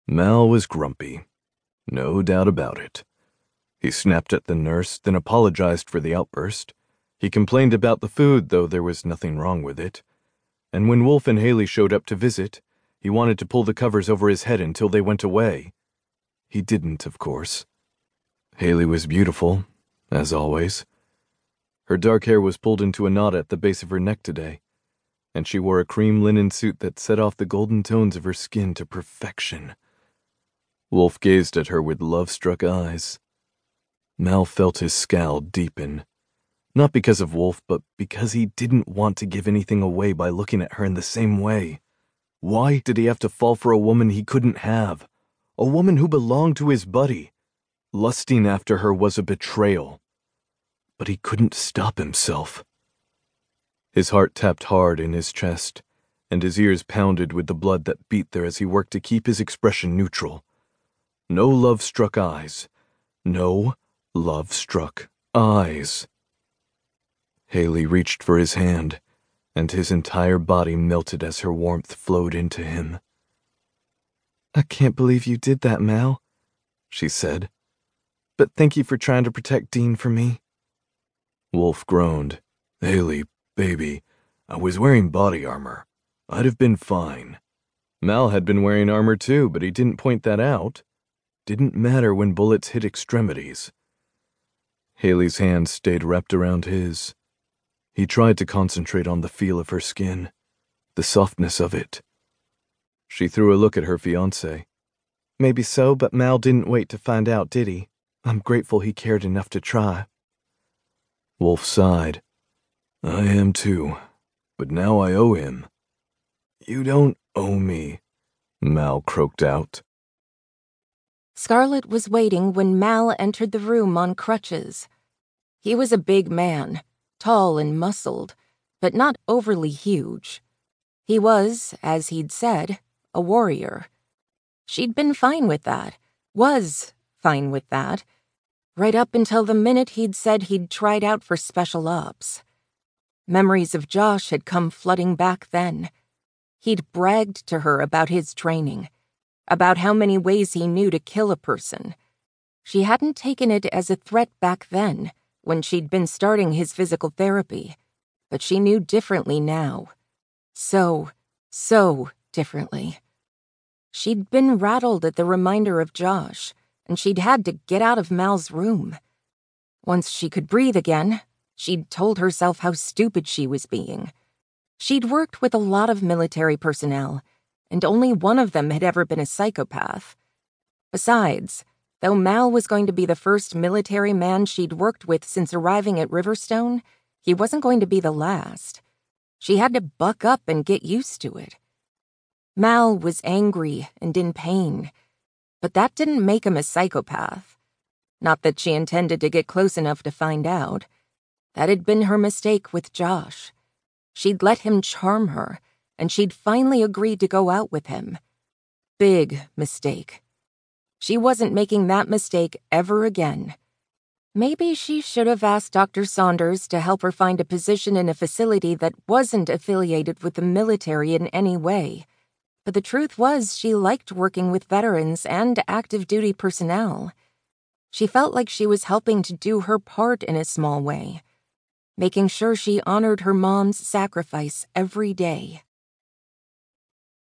Mal was grumpy. No doubt about it. He snapped at the nurse, then apologized for the outburst. He complained about the food, though there was nothing wrong with it. And when Wolf and Haley showed up to visit, he wanted to pull the covers over his head until they went away. He didn't, of course. Haley was beautiful, as always. Her dark hair was pulled into a knot at the base of her neck today, and she wore a cream linen suit that set off the golden tones of her skin to perfection. Wolf gazed at her with love-struck eyes. Mal felt his scowl deepen. Not because of Wolf, but because he didn't want to give anything away by looking at her in the same way. Why did he have to fall for a woman he couldn't have? A woman who belonged to his buddy. Lusting after her was a betrayal. But he couldn't stop himself. His heart tapped hard in his chest, and his ears pounded with the blood that beat there as he worked to keep his expression neutral. No love-struck eyes. No love-struck eyes. Haley reached for his hand, and his entire body melted as her warmth flowed into him. "I can't believe you did that, Mal," she said. "But thank you for trying to protect Dean for me." Wolf groaned. "Haley, baby, I was wearing body armor. I'd have been fine." Mal had been wearing armor too, but he didn't point that out. Didn't matter when bullets hit extremities. Haley's hand stayed wrapped around his. He tried to concentrate on the feel of her skin, the softness of it. She threw a look at her fiancé. "Maybe so, but Mal didn't wait to find out, did he? I'm grateful he cared enough to try." Wolf sighed. "I am too, but now I owe him." "You don't owe me," Mal croaked out. Scarlett was waiting when Mal entered the room on crutches. He was a big man, tall and muscled, but not overly huge. He was, as he'd said, a warrior. She'd been fine with that, was fine with that, right up until the minute he'd said he'd tried out for special ops. Memories of Josh had come flooding back then. He'd bragged to her about his training, about how many ways he knew to kill a person. She hadn't taken it as a threat back then, when she'd been starting his physical therapy, but she knew differently now. So differently. She'd been rattled at the reminder of Josh, and she'd had to get out of Mal's room. Once she could breathe again, she'd told herself how stupid she was being. She'd worked with a lot of military personnel, and only one of them had ever been a psychopath. Besides, though Mal was going to be the first military man she'd worked with since arriving at Riverstone, he wasn't going to be the last. She had to buck up and get used to it. Mal was angry and in pain, but that didn't make him a psychopath. Not that she intended to get close enough to find out. That had been her mistake with Josh. She'd let him charm her, and she'd finally agreed to go out with him. Big mistake. She wasn't making that mistake ever again. Maybe she should have asked Dr. Saunders to help her find a position in a facility that wasn't affiliated with the military in any way. But the truth was she liked working with veterans and active duty personnel. She felt like she was helping to do her part in a small way, making sure she honored her mom's sacrifice every day.